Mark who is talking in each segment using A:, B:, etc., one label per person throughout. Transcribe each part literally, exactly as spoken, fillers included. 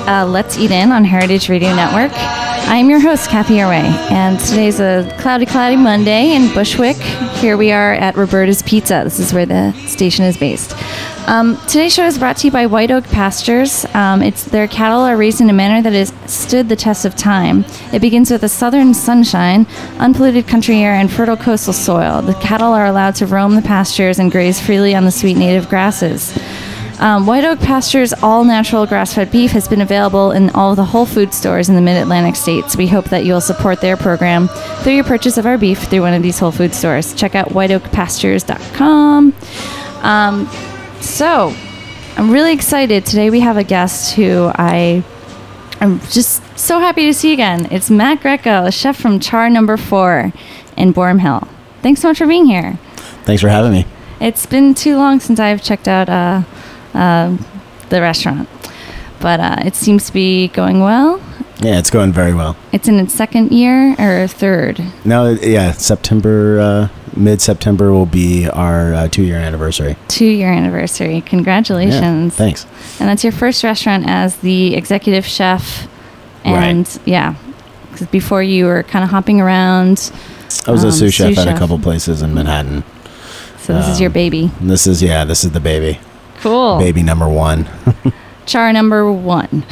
A: uh, Let's Eat In on Heritage Radio Network. I'm your host, Kathy Arway, and today's a cloudy, cloudy Monday in Bushwick. Here we are at Roberta's Pizza. This is where the station is based. Um, today's show is brought to you by White Oak Pastures. Um, it's their cattle are raised in a manner that has stood the test of time. It begins with a southern sunshine, unpolluted country air, and fertile coastal soil. The cattle are allowed to roam the pastures and graze freely on the sweet native grasses. Um, White Oak Pastures all-natural grass-fed beef has been available in all of the Whole Food stores in the Mid-Atlantic states. We hope that you'll support their program through your purchase of our beef through one of these Whole Food stores. Check out white oak pastures dot com. Um, so, I'm really excited. Today we have a guest who I am just so happy to see again. It's Matt Greco, a chef from Char Number Four in Boerum Hill. Thanks so much for being here.
B: Thanks for having me.
A: It's been too long since I've checked out uh, uh, the restaurant, but uh, it seems to be going well.
B: Yeah, it's going very well.
A: It's in its second year or third?
B: No, yeah, September, uh, mid-September will be our uh, two-year anniversary.
A: Two-year anniversary. Congratulations.
B: Yeah, thanks.
A: And that's your first restaurant as the executive chef. And
B: right.
A: yeah, because before you were kind of hopping around.
B: I was
A: um,
B: a sous chef
A: sous
B: at
A: chef.
B: a couple places in Manhattan.
A: So this
B: um,
A: is your baby.
B: This is, yeah, this is the baby.
A: Cool.
B: Baby number one.
A: Char number one.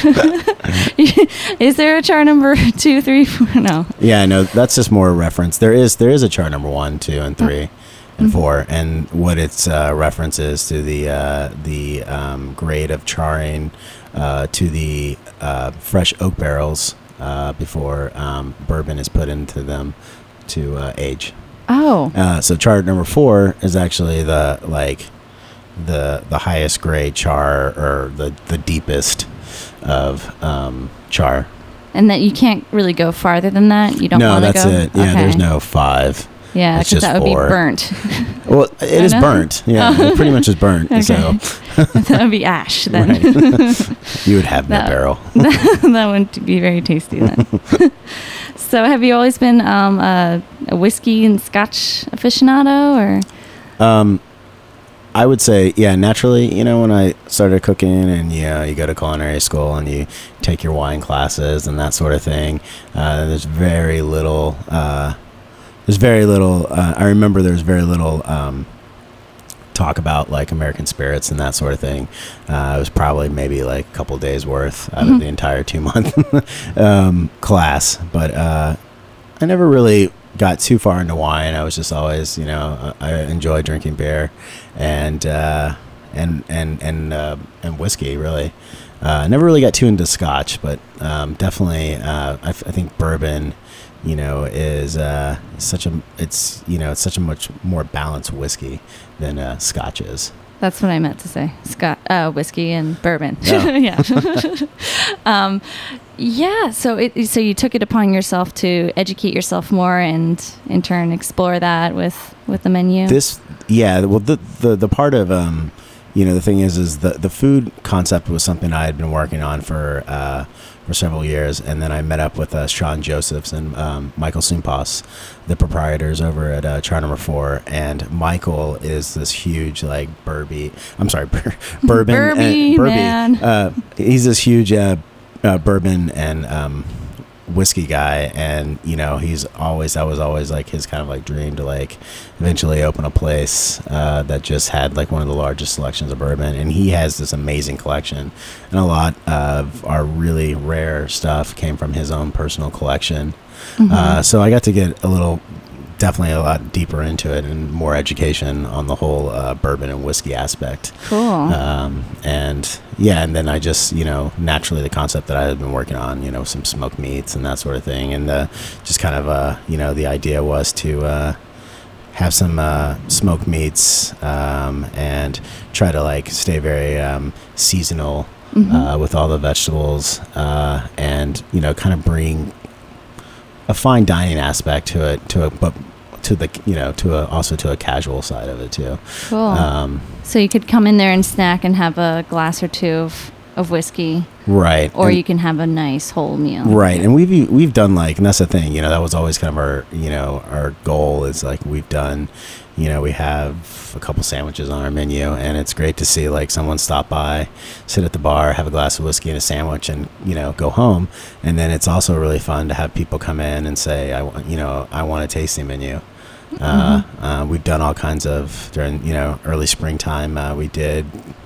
A: Is there a char number two, three, four? No.
B: Yeah, no, that's just more a reference. There is there is a char number one, two, and three, mm-hmm. and four, and what its uh, reference is to the uh, the um, grade of charring uh, to the uh, fresh oak barrels uh, before um, bourbon is put into them to uh, age.
A: Oh.
B: Uh, so char number four is actually the like. the the highest grade char or the the deepest of um char,
A: and that you can't really go farther than that. You don't
B: no
A: want to
B: that's
A: go?
B: it yeah
A: Okay.
B: There's no five.
A: Yeah,
B: it's
A: because
B: just
A: that would
B: four.
A: be burnt.
B: Well, it
A: I
B: is
A: know.
B: burnt. Yeah,
A: Oh.
B: it pretty much is burnt.
A: Okay.
B: So
A: That would be ash then.
B: Right. You would have no
A: That-
B: barrel.
A: That wouldn't be very tasty then. So have you always been um, a, a whiskey and scotch aficionado, or?
B: Um, I would say, yeah, naturally, you know, when I started cooking and, you know, you go to culinary school and you take your wine classes and that sort of thing, uh, there's very little, uh, there's very little, uh, I remember there's very little um, talk about, like, American spirits and that sort of thing. Uh, it was probably maybe, like, a couple days worth out
A: Mhm.
B: of the entire two-month um, class. But uh, I never really got too far into wine. I was just always, you know, I enjoy drinking beer and uh, and and and uh, and whiskey. Really, uh, never really got too into scotch, but um, definitely, uh, I, f- I think bourbon, you know, is uh, such a it's you know it's such a much more balanced whiskey than uh, scotch is.
A: That's what I meant to say. Scotch, uh, whiskey and bourbon.
B: Oh.
A: Yeah. um, yeah. So it, so you took it upon yourself to educate yourself more and in turn explore that with, with the menu.
B: This, yeah. Well, the, the, the part of, um, you know, the thing is, is the, the food concept was something I had been working on for, uh, for several years. And then I met up with, uh, Sean Josephs and, um, Michael Sumpas, the proprietors over at, uh, Char Number Four. And Michael is this huge, like, Burby, I'm sorry, bur- bourbon,
A: Burby,
B: and, Burby.
A: man.
B: Uh, he's this huge, uh, uh, bourbon and, um, whiskey guy, and you know he's always that was always like his kind of like dream to like eventually open a place uh that just had like one of the largest selections of bourbon, and he has this amazing collection, and a lot of our really rare stuff came from his own personal collection. Mm-hmm. uh so I got to get a little definitely a lot deeper into it and more education on the whole uh, bourbon and whiskey aspect.
A: Cool.
B: Um, and yeah, and then I just, you know, naturally the concept that I had been working on, you know, some smoked meats and that sort of thing. And uh, just kind of, uh, you know, the idea was to uh, have some uh, smoked meats um, and try to like stay very um, seasonal mm-hmm. uh, with all the vegetables uh, and, you know, kind of bring a fine dining aspect to it, to a, but to the, you know, to a, also to a casual side of it too.
A: Cool.
B: Um,
A: so you could come in there and snack and have a glass or two of, of whiskey,
B: right?
A: or
B: and,
A: you can have a nice whole meal,
B: right? And we've we've done like, and that's the thing, you know, that was always kind of our, you know, our goal is like we've done, you know, we have a couple sandwiches on our menu, and it's great to see like someone stop by, sit at the bar, have a glass of whiskey and a sandwich, and you know, go home. And then it's also really fun to have people come in and say, I want, you know, I want a tasting menu. Uh, mm-hmm. uh, we've done all kinds of during, you know, early springtime. Uh, we did,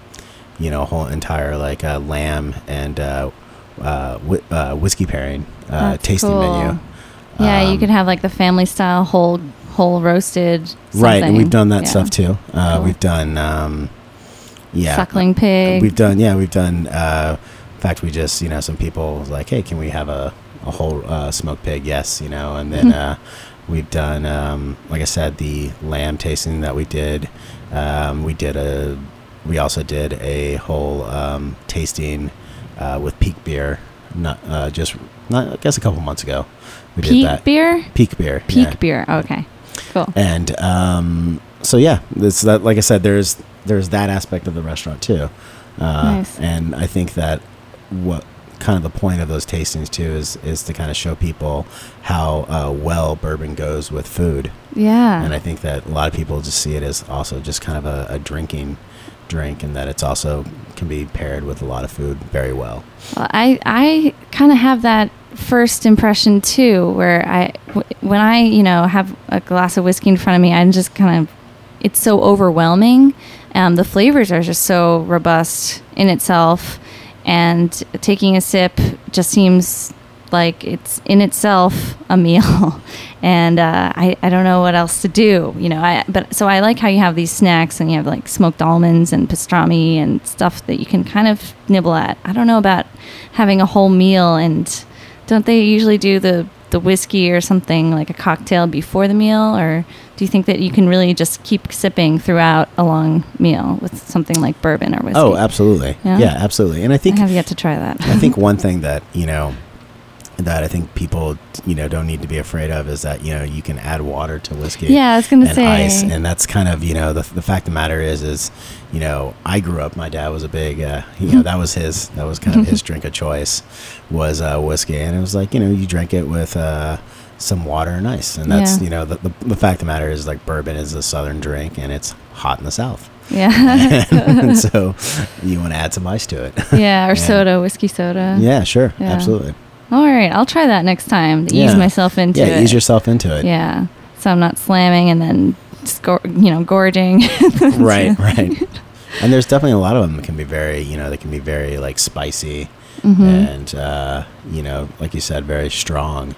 B: you know, a whole entire like uh, lamb and uh, uh, whi- uh, whiskey pairing uh, tasting
A: cool.
B: menu.
A: Yeah,
B: um,
A: you could have like the family style whole whole roasted. Something.
B: Right, and we've done that
A: yeah.
B: stuff too. Uh,
A: cool.
B: We've done, um, yeah,
A: suckling pig.
B: We've done, yeah, we've done. Uh, in fact, we just, you know, some people was like, hey, can we have a a whole uh, smoked pig? Yes, you know, and then. uh, We've done, um, like I said, the lamb tasting that we did. Um, we did a, we also did a whole um, tasting uh, with Peak Beer. Not uh, just, not I guess a couple months ago. We
A: Peak
B: did that.
A: Beer.
B: Peak Beer.
A: Peak
B: yeah.
A: Beer. Okay, cool.
B: And um, so yeah, this that like I said, there's there's that aspect of the restaurant too. Uh,
A: nice.
B: And I think that what. kind of the point of those tastings too is is to kind of show people how uh, well bourbon goes with food.
A: Yeah.
B: And I think that a lot of people just see it as also just kind of a, a drinking drink, and that it's also can be paired with a lot of food very well.
A: Well, I I kind of have that first impression too, where I w- when I you know have a glass of whiskey in front of me, I'm just kind of it's so overwhelming. Um, the flavors are just so robust in itself. And taking a sip just seems like it's in itself a meal, and uh, I I don't know what else to do, you know. I but so I like how you have these snacks and you have like smoked almonds and pastrami and stuff that you can kind of nibble at. I don't know about having a whole meal, and don't they usually do the the whiskey or something like a cocktail before the meal, or do you think that you can really just keep sipping throughout a long meal with something like bourbon or whiskey?
B: Oh, absolutely.
A: Yeah,
B: yeah absolutely. And I think
A: I have yet to try that.
B: I think one thing that, you know, that I think people, you know, don't need to be afraid of is that, you know, you can add water to whiskey.
A: Yeah, I was going to
B: and
A: say.
B: Ice, and that's kind of, you know, the the fact of the matter is, is, you know, I grew up, my dad was a big, uh, you know, that was his, that was kind of his drink of choice was uh, whiskey. And it was like, you know, you drink it with uh, some water and ice. And that's,
A: Yeah.
B: you know, the, the, the fact of the matter is like bourbon is a Southern drink and it's hot in the South.
A: Yeah.
B: And so you want to add some ice to it.
A: Yeah, or
B: And-
A: soda, whiskey soda.
B: Yeah, sure.
A: Yeah.
B: Absolutely.
A: All right, I'll try that next time to
B: Yeah.
A: ease myself into
B: Yeah,
A: it.
B: ease yourself into it.
A: Yeah, so I'm not slamming and then just go, you know, gorging.
B: Right, right. And there's definitely a lot of them that can be very, you know, they can be very like spicy
A: Mm-hmm.
B: and, uh, you know, like you said, very strong.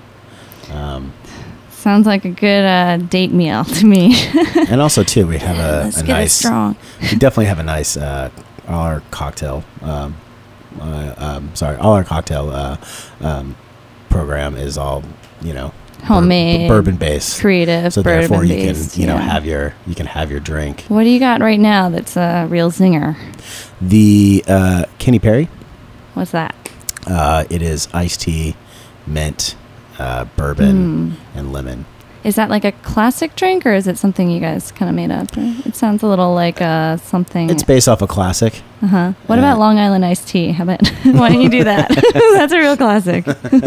B: Um,
A: Sounds like a good uh, date meal to me.
B: and also too, we have a,
A: Let's
B: a
A: get
B: nice,
A: it strong.
B: we definitely have a nice, uh, all our cocktail, um, uh, um, sorry, all our cocktail, uh, um, program is all, you know,
A: Homemade,
B: bourbon based.
A: creative,
B: So therefore you can,
A: bourbon-based,
B: you know,
A: yeah.
B: have your, you can have your drink.
A: What do you got right now that's a real zinger?
B: The, uh, Kenny Perry.
A: What's that?
B: Uh, it is iced tea, mint, uh, bourbon,
A: Mm.
B: and lemon.
A: Is that like a classic drink, or is it something you guys kind of made up? Or it sounds a little like uh, something.
B: It's based off a classic.
A: Uh huh. What
B: uh,
A: about Long Island iced tea? How about why don't you do that? That's a real classic.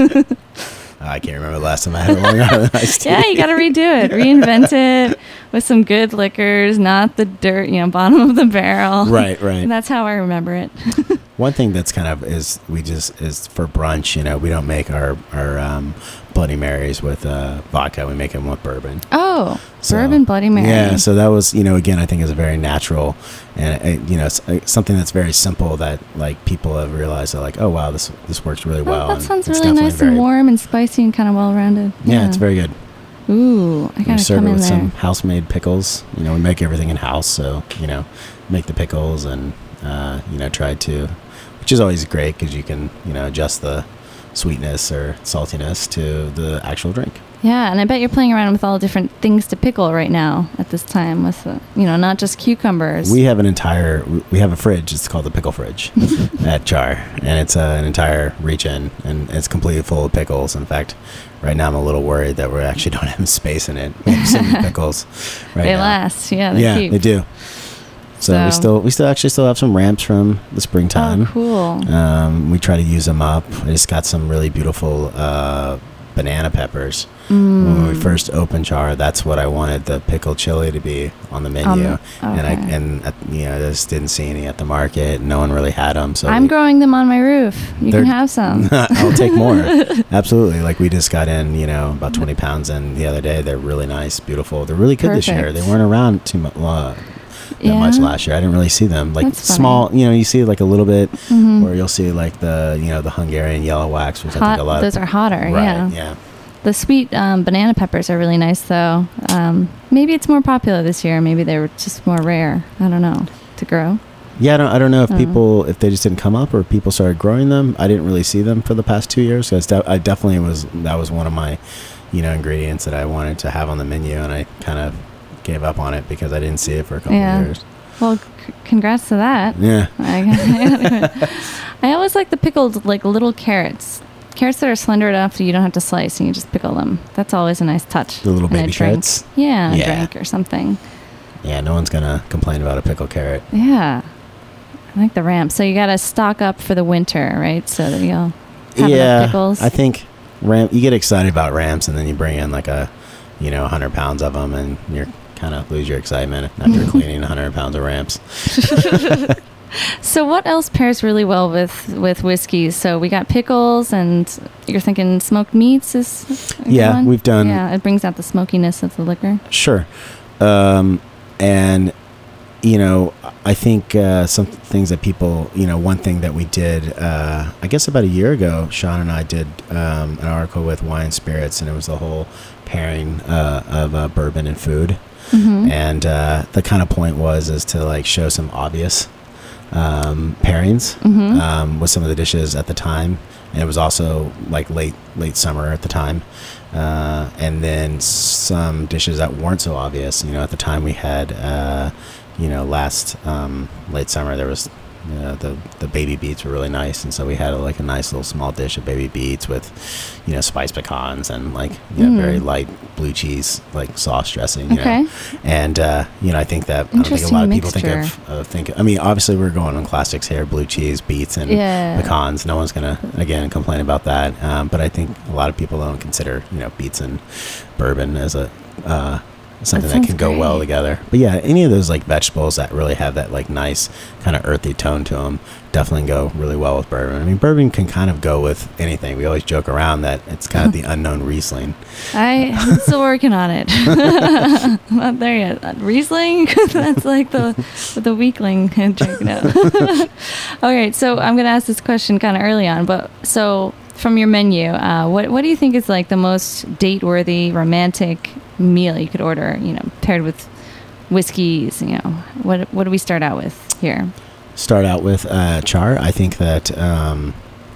B: I can't remember the last time I had a Long Island iced tea.
A: Yeah, you got to redo it, reinvent it with some good liquors, not the dirt, you know, bottom of the barrel.
B: Right, right.
A: And that's how I remember it.
B: One thing that's kind of is we just is for brunch. You know, we don't make our our um, Bloody Marys with uh, vodka. We make them with bourbon.
A: Oh,
B: So,
A: bourbon Bloody Mary.
B: Yeah, so that was, you know, again, I think is a very natural and, uh, you know, s- uh, something that's very simple that, like, people have realized are like, oh, wow, this this works really
A: Oh,
B: well.
A: that
B: and
A: sounds
B: it's
A: really
B: definitely
A: nice
B: very-
A: and warm and spicy and kind of well rounded.
B: Yeah, it's very good.
A: Ooh, I
B: We
A: gotta
B: serve
A: come
B: it
A: in
B: with
A: there.
B: some house-made pickles. You know, we make everything in-house, so, you know, make the pickles and, uh, you know, try to, which is always great because you can, you know, adjust the sweetness or saltiness to the actual drink.
A: Yeah, and I bet you're playing around with all different things to pickle right now at this time with, the, you know, not just cucumbers.
B: We have an entire, we have a fridge. It's called the pickle fridge at Jar, and it's uh, an entire reach-in, and it's completely full of pickles. In fact, right now I'm a little worried that we actually don't have space in it. We have so many pickles right
A: they
B: now.
A: last. Yeah, they
B: Yeah,
A: keep.
B: they do. So,
A: So-
B: we still we still actually still have some ramps from the springtime.
A: Oh, cool.
B: Um, we try to use them up. I just got some really beautiful uh, banana peppers.
A: Mm.
B: When we first opened Char, that's what I wanted the pickled chili to be on the menu.
A: Um,
B: And I
A: okay.
B: and uh, you know, I just didn't see any at the market. No one really had them. So
A: I'm
B: we-
A: growing them on my roof. You
B: They're-
A: can have some.
B: I'll take more. Absolutely. Like we just got in, you know, about twenty pounds in the other day. They're really nice, beautiful. They're really good this year.
A: Perfect.
B: They weren't around too much, uh, that
A: Yeah.
B: much last year. I didn't really see them. Like
A: That's funny.
B: small, you know, you see like a little bit,
A: Mhm.
B: or you'll see like the, you know, the Hungarian yellow wax, which I
A: Hot,
B: think a lot.
A: those are hotter,
B: right,
A: yeah.
B: yeah.
A: The sweet um, banana peppers are really nice, though. Um, maybe it's more popular this year. Maybe they were just more rare. I don't know, to grow.
B: Yeah, I don't, I don't know if
A: Uh.
B: people, if they just didn't come up or people started growing them. I didn't really see them for the past two years. Cause de- I definitely was, that was one of my, you know, ingredients that I wanted to have on the menu, and I kind of gave up on it because I didn't see it for a couple
A: Yeah.
B: of years.
A: Well, c- congrats to that.
B: Yeah.
A: I, I always like the pickled, like little carrots. Carrots that are slender enough that you don't have to slice and you just pickle them. That's always a nice touch.
B: The little
A: in a
B: baby
A: drink.
B: carrots?
A: Yeah, a
B: Yeah.
A: drink or something.
B: Yeah, no one's gonna complain about a pickled carrot.
A: Yeah. I like the ramp. So you got to stock up for the winter, right? So that you'll have
B: yeah,
A: enough pickles.
B: I think ram. You get excited about ramps, and then you bring in like a, you know, hundred pounds of them, and you're kind of lose your excitement after cleaning hundred pounds of ramps.
A: So what else pairs really well with with whiskeys? So we got pickles, and you're thinking smoked meats is a good
B: Yeah,
A: one?
B: we've done-
A: Yeah, it brings out the smokiness of the liquor.
B: Sure, um, and you know, I think uh, some things that people, you know, one thing that we did, uh, I guess about a year ago, Sean and I did um, an article with Wine Spirits, and it was the whole pairing uh, of uh, bourbon and food.
A: Mm-hmm.
B: And uh, the kind of point was is to like show some obvious um, pairings
A: Mhm.
B: um, with some of the dishes at the time, and it was also like late late summer at the time, uh, and then some dishes that weren't so obvious. You know, at the time we had, uh, you know, last um, late summer there was. You know, the the baby beets were really nice, and so we had like a nice little small dish of baby beets with, you know, spiced pecans and like you know
A: Mm.
B: very light blue cheese like sauce dressing. You
A: Okay.
B: know? And uh, you know, I think that I don't think a lot of
A: Interesting
B: people think
A: mixture.
B: of uh, think. I mean, obviously we're going on classics here: blue cheese, beets, and
A: Yeah.
B: pecans. No one's gonna again complain about that. Um, but I think a lot of people don't consider you know beets and bourbon as a uh, something that,
A: sounds
B: can go well
A: great.
B: together. But yeah, any of those like vegetables that really have that like nice kind of earthy tone to them definitely go really well with bourbon. I mean, bourbon can kind of go with anything. We always joke around that it's kind of the unknown Riesling.
A: I, I'm still working on it. Not there yet. Uh, Riesling? That's like the the weakling drink. No. Okay, so I'm going to ask this question kind of early on. But so from your menu, uh, what what do you think is like the most date-worthy, romantic meal you could order? You know, paired with whiskeys. You know, what what do we start out with here?
B: Start out with uh, char. I think that um,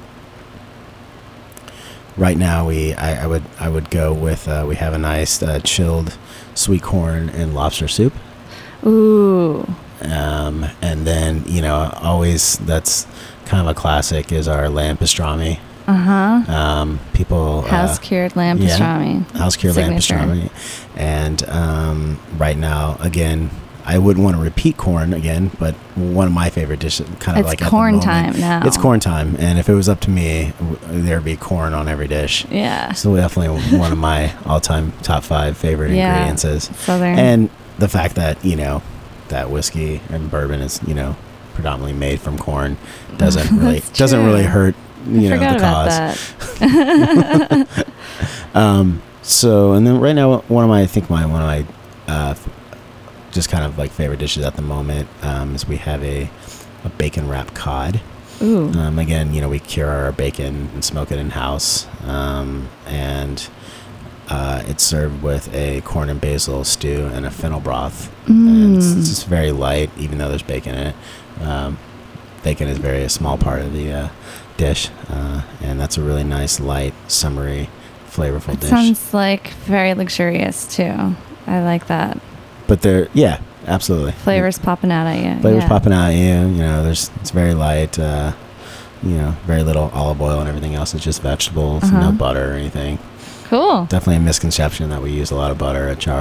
B: right now we I, I would I would go with uh, we have a nice uh, chilled sweet corn and lobster soup,
A: Ooh,
B: um, and then you know always that's kind of a classic is our lamb pastrami.
A: uh huh.
B: Um, people
A: House
B: uh,
A: cured lamb
B: yeah.
A: pastrami.
B: house cured lamb
A: Signature.
B: pastrami, and um, right now again. I wouldn't want to repeat corn again, but one of my favorite dishes, kind of
A: It's
B: like at the
A: corn
B: moment-
A: time now.
B: It's corn time, and if it was up to me, w- there'd be corn on every dish.
A: Yeah.
B: So definitely one of my all-time top five favorite
A: Yeah.
B: ingredients is,
A: Southern.
B: and the fact that you know that whiskey and bourbon is you know predominantly made from corn doesn't really
A: That's
B: doesn't
A: true.
B: really hurt you
A: I
B: know
A: forgot
B: the
A: about
B: cause.
A: that.
B: Um, so and then right now one of my I think my one of my uh, f- just kind of like favorite dishes at the moment um, is we have a a bacon wrapped cod.
A: Ooh.
B: Um, again, you know, we cure our bacon and smoke it in house, um, and uh, it's served with a corn and basil stew and a fennel broth. And it's, it's
A: Mm.
B: just very light, even though there's bacon in it. Um, bacon is very a small part of the uh, dish, uh, and that's a really nice, light, summery, flavorful
A: It
B: dish.
A: sounds like very luxurious too. I like that.
B: But they're yeah, absolutely
A: Flavors popping out at you.
B: Flavors
A: yeah.
B: popping out at you. You know, there's it's very light. Uh, you know, very little olive oil and everything else. It's just vegetables,
A: Uh-huh.
B: no butter or anything.
A: Cool.
B: Definitely a misconception that we use a lot of butter at char.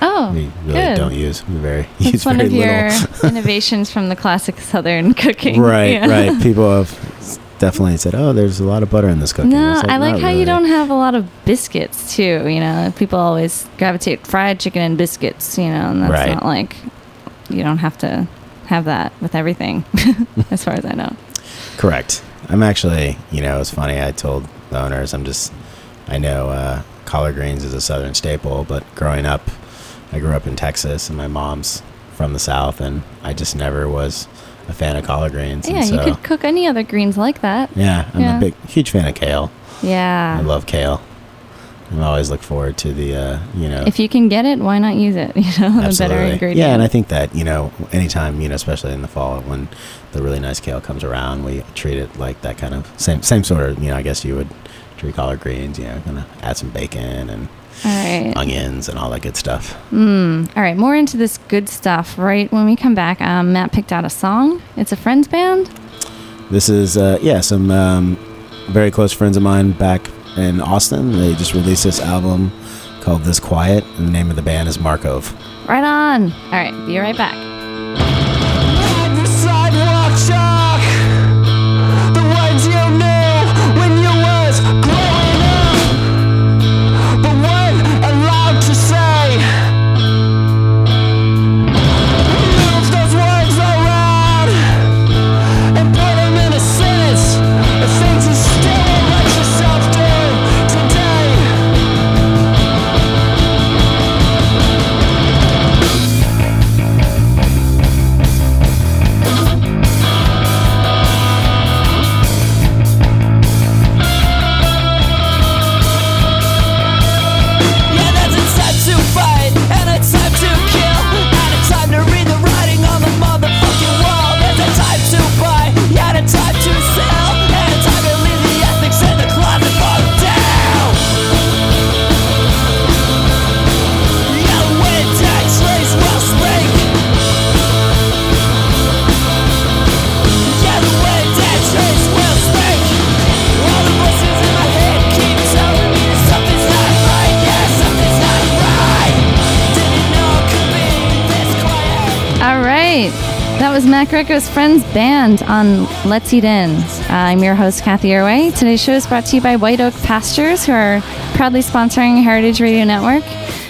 A: Oh,
B: we really
A: good.
B: don't use. We very
A: That's
B: use
A: one
B: very
A: of your
B: little.
A: innovations from the classic Southern cooking.
B: Right,
A: Yeah.
B: right. People have definitely said, "Oh, there's a lot of butter in this cooking."
A: No,
B: It's
A: I like
B: not
A: how you
B: really.
A: don't have a lot of biscuits too. You know, people always gravitate fried chicken and biscuits. You know, and that's
B: Right.
A: not like you don't have to have that with everything, as far as I know.
B: Correct. I'm actually, you know, it's funny. I told the owners, I'm just, I know uh, collard greens is a Southern staple, but growing up, I grew up in Texas, and my mom's from the South, and I just never was a fan of collard greens.
A: Yeah,
B: and so,
A: you could cook any other greens like that.
B: Yeah, I'm
A: Yeah.
B: a big, huge fan of kale.
A: Yeah.
B: I love kale. I always look forward to the, uh, you know.
A: If you can get it, why not use it? You know, the
B: Absolutely.
A: better ingredient.
B: Yeah, and I think that, you know, anytime, you know, especially in the fall when the really nice kale comes around, we treat it like that kind of same same sort of, you know, I guess you would treat collard greens, you know, kind of add some bacon and
A: All right.
B: onions and all that good stuff.
A: Mm. All right, more into this good stuff. Right when we come back, um, Matt picked out a song. It's a friend's band.
B: This is, uh, yeah, some um, very close friends of mine back in Austin. They just released this album called This Quiet, and the name of the band is Markov.
A: Right on. All right, be right back.
C: The sidewalk chalk, the words you knew when you was growing up, but weren't allowed to say. Move those words around and put them in a sentence of things you still won't let yourself do today. Yeah, there's a time to fight and a time to kill, and a time to read the writing on the motherfucking wall. There's a time to buy and a time to sell, and a time to leave the ethics in the closet fall down. Yeah, the wind tax race will speak. Yeah, the wind tax race will speak. All the voices in my head keep telling me that something's not right. Yeah, something's not right. Didn't know it could be this quiet.
A: All right. That was Matt Greco's Friends Band on Let's Eat In. Uh, I'm your host, Kathy Irway. Today's show is brought to you by White Oak Pastures, who are proudly sponsoring Heritage Radio Network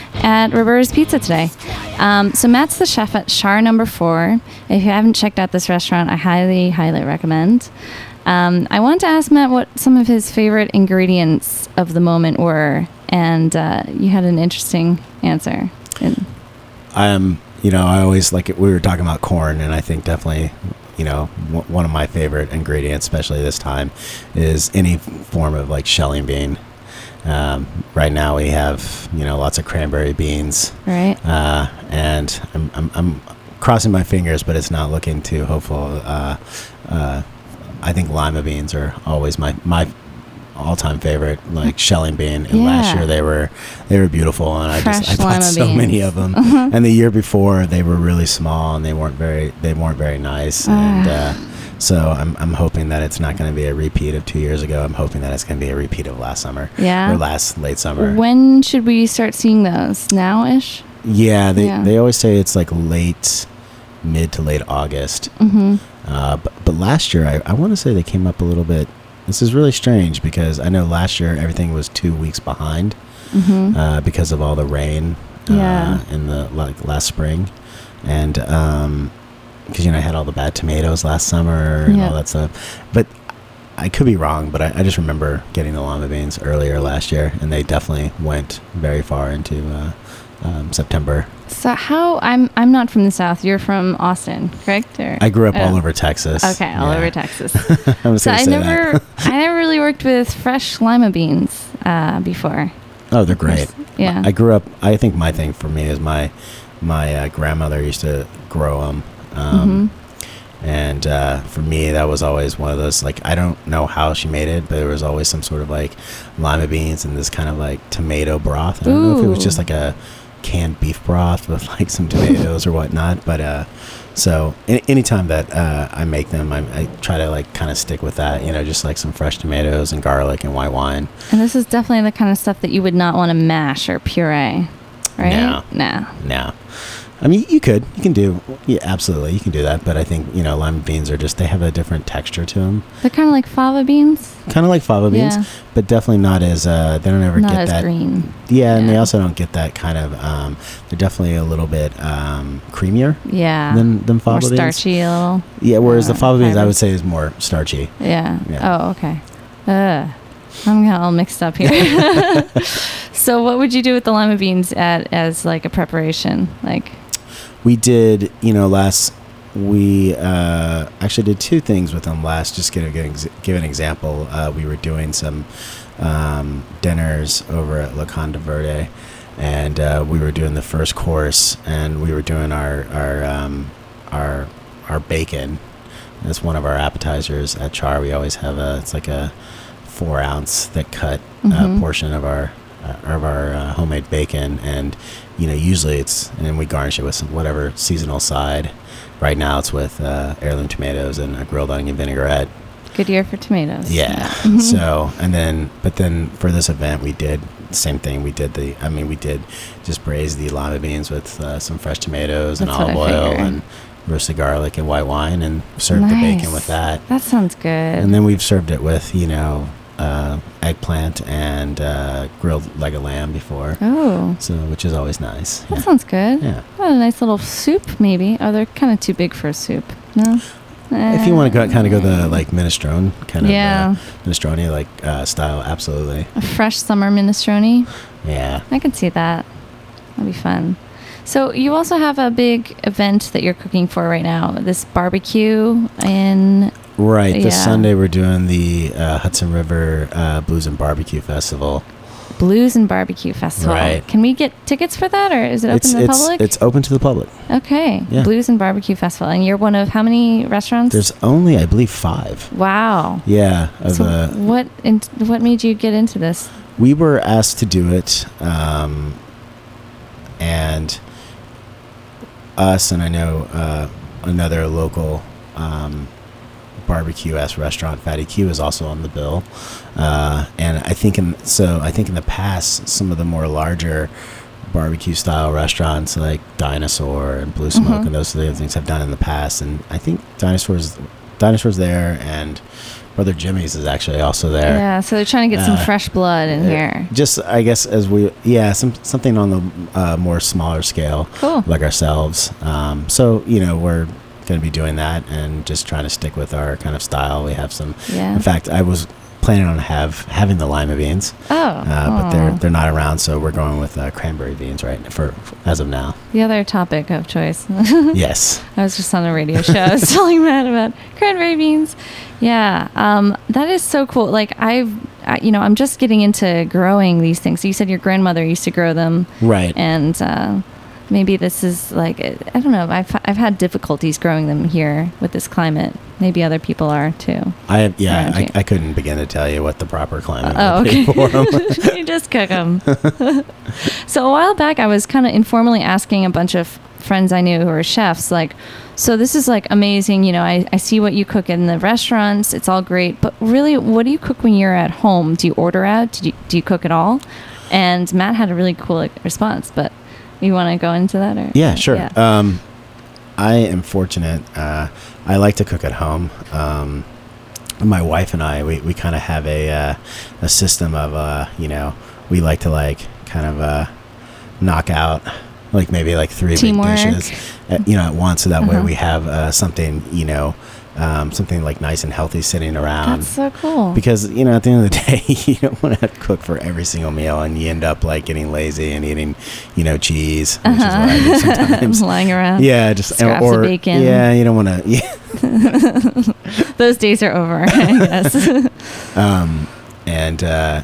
A: at Roberta's Pizza today. Um, so Matt's the chef at Char Number Four. If you haven't checked out this restaurant, I highly, highly recommend. Um, I wanted to ask Matt what some of his favorite ingredients of the moment were, and uh, you had an interesting answer. And
B: I'm, you know, I always like it. We were talking about corn, and I think definitely, you know, w- one of my favorite ingredients, especially this time, is any form of like shelling bean. Um, right now we have, you know, lots of cranberry beans,
A: right?
B: uh, and I'm, I'm, I'm crossing my fingers, but it's not looking too hopeful. Uh, uh, I think lima beans are always my my all-time favorite, like shelling bean. And last
A: Yeah.
B: year they were they were beautiful, and I
A: Fresh
B: just I bought
A: lima
B: so many
A: beans.
B: of them. And the year before they were really small, and they weren't very they weren't very nice. And uh, so I'm I'm hoping that it's not going to be a repeat of two years ago. I'm hoping that it's going to be a repeat of last summer.
A: Yeah.
B: Or last late summer.
A: When should we start seeing those? Now-ish?
B: Yeah, they
A: Yeah.
B: they always say it's like late, mid to late August.
A: Mm-hmm.
B: Uh, but, but last year, I, I want to say they came up a little bit. This is really strange because I know last year everything was two weeks behind
A: Mm-hmm.
B: uh, because of all the rain uh,
A: Yeah.
B: in the like last spring, and um, because you know I had all the bad tomatoes last summer and
A: Yeah.
B: all that stuff. But I could be wrong, but I, I just remember getting the lima beans earlier last year, and they definitely went very far into uh, um, September.
A: So how I'm I'm not from the South. You're from Austin, correct? Or,
B: I grew up all
A: oh.
B: over Texas.
A: Okay, all
B: Yeah.
A: over Texas.
B: I was
A: So
B: gonna
A: I
B: say
A: never
B: that.
A: I never really worked with fresh lima beans uh, before.
B: Oh, they're great.
A: Yeah.
B: I grew up. I think my thing for me is my my uh, grandmother used to grow them, um,
A: Mm-hmm.
B: and uh, for me that was always one of those. Like I don't know how she made it, but there was always some sort of like lima beans and this kind of like tomato broth. I don't know if it was
A: Ooh.
B: just like a canned beef broth with like some tomatoes or whatnot, but uh, so any, anytime that uh, I make them, I, I try to like kind of stick with that. You know, just like some fresh tomatoes and garlic and white wine.
A: And this is definitely the kind of stuff that you would not want to mash or puree, right?
B: No.
A: Nah.
B: No. I mean, you could. You can do... Yeah, absolutely. You can do that. But I think, you know, lima beans are just... They have a different texture to them.
A: They're kind of like fava beans.
B: Kind of like fava beans.
A: Yeah.
B: But definitely not as... Uh, they don't ever
A: Not
B: get
A: as
B: that...
A: green.
B: Yeah, and they
A: Yeah.
B: also don't get that kind of... Um, they're definitely a little bit um, creamier
A: Yeah.
B: than, than fava
A: More
B: beans.
A: starchy a little.
B: Yeah, whereas
A: uh,
B: the fava beans, I
A: fibers.
B: would say, is more starchy.
A: Yeah.
B: Yeah.
A: Oh, okay. Uh, I'm getting all mixed up here. So what would you do with the lima beans at as like a preparation? Like...
B: We did, you know, last... We uh, actually did two things with them last. Just to give, ex- give an example, uh, we were doing some um, dinners over at La Conda Verde, and uh, we were doing the first course, and we were doing our our um, our our bacon. That's one of our appetizers at Char. We always have a it's like a four ounce thick cut uh,
A: Mhm.
B: portion of our uh, of our uh, homemade bacon, and you know usually it's and then we garnish it with some whatever seasonal side. Right now it's with uh, heirloom tomatoes and a grilled onion vinaigrette.
A: Good year for tomatoes.
B: Yeah.
A: Mhm.
B: So and then but then for this event we did the same thing. We did the I mean we did just braise the lima beans with uh, some fresh tomatoes and
A: That's what
B: olive
A: I
B: oil
A: figured.
B: and roasted garlic and white wine and served the
A: Nice.
B: bacon with that.
A: That sounds good.
B: And then we've served it with, you know, uh, eggplant and uh, grilled leg of lamb before.
A: Oh,
B: So, which is always nice.
A: that
B: Yeah.
A: sounds good.
B: Yeah.
A: What a nice little soup, maybe. Oh, they're kind of too big for a soup. No.
B: If you want to go, kind of go the like minestrone kind of
A: Yeah.
B: uh, minestrone like uh, style, absolutely.
A: A fresh summer minestrone.
B: Yeah.
A: I could see that. That'd be fun. So you also have a big event that you're cooking for right now. This barbecue in
B: Right. This
A: Yeah.
B: Sunday we're doing the uh, Hudson River uh, Blues and Barbecue Festival.
A: Blues and Barbecue Festival.
B: Right.
A: Can we get tickets for that, or is it open
B: It's
A: to the
B: it's
A: public?
B: it's open to the public.
A: Okay.
B: Yeah.
A: Blues and Barbecue Festival, and you're one of how many restaurants?
B: There's only I believe five.
A: Wow.
B: Yeah. Of
A: So
B: uh,
A: what in, what made you get into this?
B: we were asked to do it, um, and us and I know uh, another local um, barbecue-esque restaurant, Fatty Q, is also on the bill. Uh, and I think in so I think in the past, some of the more larger barbecue-style restaurants like Dinosaur and Blue Smoke
A: Mhm.
B: and those sort of things have done in the past. And I think Dinosaur's Dinosaur's there, and Brother Jimmy's is actually also there.
A: Yeah, so they're trying to get some
B: Uh,
A: fresh blood in
B: Uh,
A: here.
B: Just, I guess, as we, yeah, some something on the uh, more smaller scale,
A: Cool.
B: like ourselves. Um, so, you know, we're going to be doing that and just trying to stick with our kind of style. We have some.
A: Yeah.
B: In fact, I was planning on have having the lima beans,
A: Oh,
B: uh, but they're
A: aw.
B: they're not around, so we're going with uh, cranberry beans right for, for as of now.
A: The other topic of choice.
B: Yes.
A: I was just on a radio show. I was telling Matt about cranberry beans. Yeah, um, that is so cool. Like I've, I, you know, I'm just getting into growing these things. So you said your grandmother used to grow them,
B: Right.
A: and uh, maybe this is like I don't know. I've I've had difficulties growing them here with this climate. Maybe other people are too.
B: I have, yeah,
A: around
B: I,
A: you.
B: I couldn't begin to tell you what the proper climate
A: Oh,
B: would
A: okay.
B: be for 'em.
A: You just cook them. So a while back, I was kind of informally asking a bunch of friends I knew who were chefs, like, so this is like amazing. You know, I, I see what you cook in the restaurants. It's all great. But really, what do you cook when you're at home? Do you order out? Do you, do you cook at all? And Matt had a really cool like, response, but you want to go into that? Or
B: Yeah, sure.
A: Yeah.
B: Um, I am fortunate. Uh, I like to cook at home. Um, my wife and I, we, we kind of have a uh, a system of, uh, you know, we like to like kind of uh, knock out like maybe like three
A: Teamwork.
B: big dishes, at, you know, at once. So that way
A: Uh-huh.
B: we have uh, something, you know, um, something like nice and healthy sitting around.
A: That's so cool.
B: Because, you know, at the end of the day, you don't want to cook for every single meal, and you end up like getting lazy and eating, you know, cheese, which is what I do sometimes.
A: Lying around.
B: Yeah, just
A: Scraps
B: or
A: of bacon.
B: yeah, you don't want to. Yeah.
A: Those days are over, I guess.
B: Um, and uh,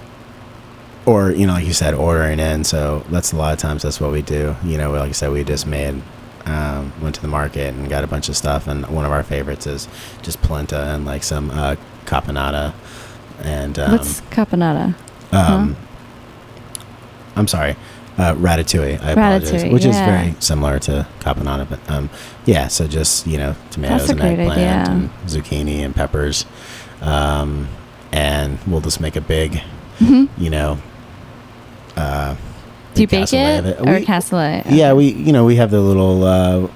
B: or you know, like you said, ordering in. So that's a lot of times that's what we do. You know, like I said, we just made. Um, went to the market and got a bunch of stuff, and one of our favorites is just polenta and like some uh, caponata and um,
A: What's caponata?
B: um, I'm sorry, uh, ratatouille. I apologize,
A: Ratatouille,
B: which is
A: yeah.
B: very similar to caponata, but um, yeah. So just you know, tomatoes
A: That's a
B: and
A: great
B: eggplant
A: idea.
B: and zucchini and peppers, um, and we'll just make a big,
A: Mhm.
B: you know, uh,
A: Do you
B: big
A: bake
B: cassoulet
A: it
B: of it.
A: or
B: We-
A: cassoulet?
B: Yeah, we you know we have the little uh,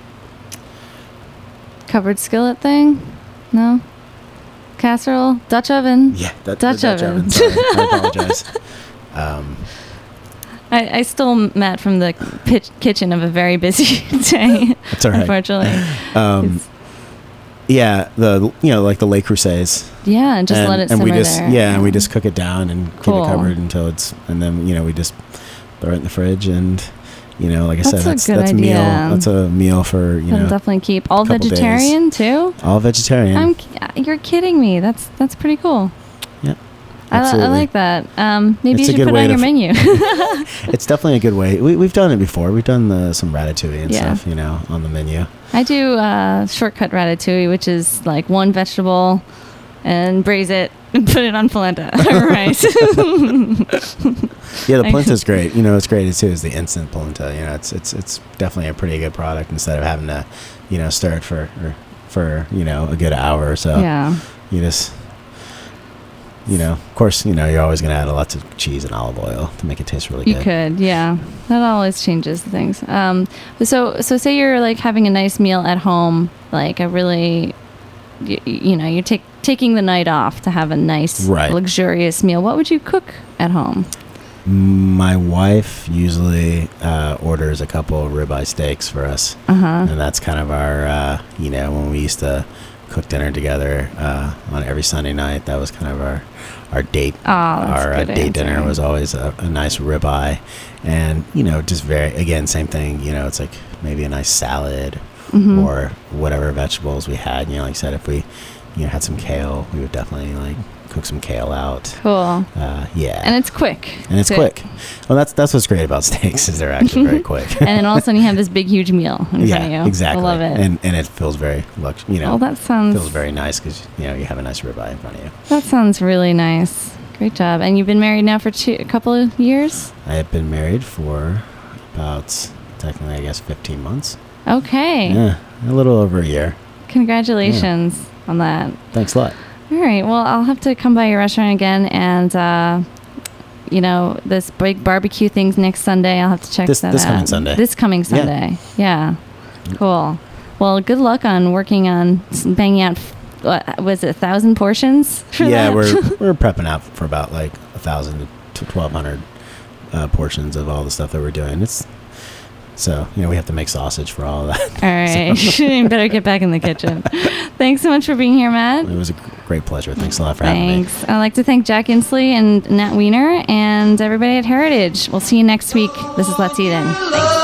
A: Covered skillet thing? No? Casserole? Dutch oven?
B: yeah that,
A: Dutch
B: the
A: oven.
B: Sorry, I apologize. Um,
A: I, I stole Matt from the pitch, kitchen of a very busy day.
B: That's all right.
A: Unfortunately.
B: um,
A: It's-
B: yeah, the you know like the Le Creuset.
A: yeah, and just
B: and,
A: let it
B: and
A: simmer
B: we just
A: there.
B: yeah, and we just cook it down and
A: Cool.
B: keep it covered until it's and then you know we just throw it in the fridge and you know like I
A: That's
B: said
A: a
B: that's
A: good
B: that's a meal
A: idea.
B: that's a meal for you
A: That'll
B: know
A: definitely keep. All
B: couple
A: vegetarian too?
B: all vegetarian.
A: I'm you're kidding me. That's that's pretty cool.
B: Yep.
A: I, li- I
B: Absolutely.
A: like that. Um, maybe
B: It's a
A: you should
B: good
A: put it
B: way
A: on
B: to
A: your
B: f-
A: menu.
B: It's definitely a good way. We, we've done it before. We've done the, some ratatouille and
A: Yeah.
B: stuff, you know, on the menu.
A: I do uh, shortcut ratatouille, which is like one vegetable and braise it and put it on polenta or rice.
B: Yeah, the
A: I-
B: polenta's great. You know, it's great too. Is the instant polenta. You know, it's it's it's definitely a pretty good product instead of having to, you know, stir it for or, for you know a good hour or so.
A: Yeah.
B: You just, you know, of course, you know, you're always gonna add lots of cheese and olive oil to make it taste really
A: You
B: good.
A: could, yeah. That always changes things. Um, so, so say you're like having a nice meal at home, like a really, you, you know, you're take, taking the night off to have a nice,
B: Right.
A: luxurious meal. What would you cook at home?
B: My wife usually uh, orders a couple of ribeye steaks for us,
A: Uh huh.
B: and that's kind of our, uh, you know, when we used to cook dinner together uh, on every Sunday night. That was kind of our our date.
A: Oh, that's
B: our
A: a
B: uh,
A: good
B: date
A: answer.
B: dinner was always a, a nice ribeye, and you know, just very again, same thing. You know, it's like maybe a nice salad
A: Mhm.
B: or whatever vegetables we had. You know, like I said, if we you know had some kale, we would definitely like cook some kale out.
A: Cool.
B: Uh, yeah,
A: And it's quick.
B: and it's
A: too.
B: quick. Well, that's that's what's great about steaks is they're actually very quick.
A: And then all of a sudden you have this big, huge meal in front of you.
B: Yeah, exactly.
A: I love it.
B: And and it feels very lux. You know,
A: oh, that sounds
B: feels very nice because you know you have a nice ribeye in front of you.
A: that sounds really nice. Great job. And you've been married now for two, a couple of years?
B: I have been married for about technically, I guess, fifteen months.
A: Okay.
B: Yeah, a little over a year.
A: Congratulations on that.
B: Thanks a lot.
A: All right. Well, I'll have to come by your restaurant again, and uh, you know, this big barbecue thing's next Sunday. I'll have to check
B: This-
A: that
B: this
A: out.
B: coming Sunday.
A: This coming Sunday. Yeah. Cool. Well, good luck on working on s- banging out. What was it? A thousand portions? For
B: Yeah,
A: that?
B: we're we're prepping out for about like a thousand to twelve hundred uh, portions of all the stuff that we're doing. It's so you know we have to make sausage for all of that.
A: All right. you better get back in the kitchen. Thanks so much for being here, Matt.
B: It was a great pleasure. Thanks a lot for having me.
A: Thanks. I'd like to thank Jack Inslee and Nat Weiner and everybody at Heritage. We'll see you next week. This is Let's Eat In. Thanks.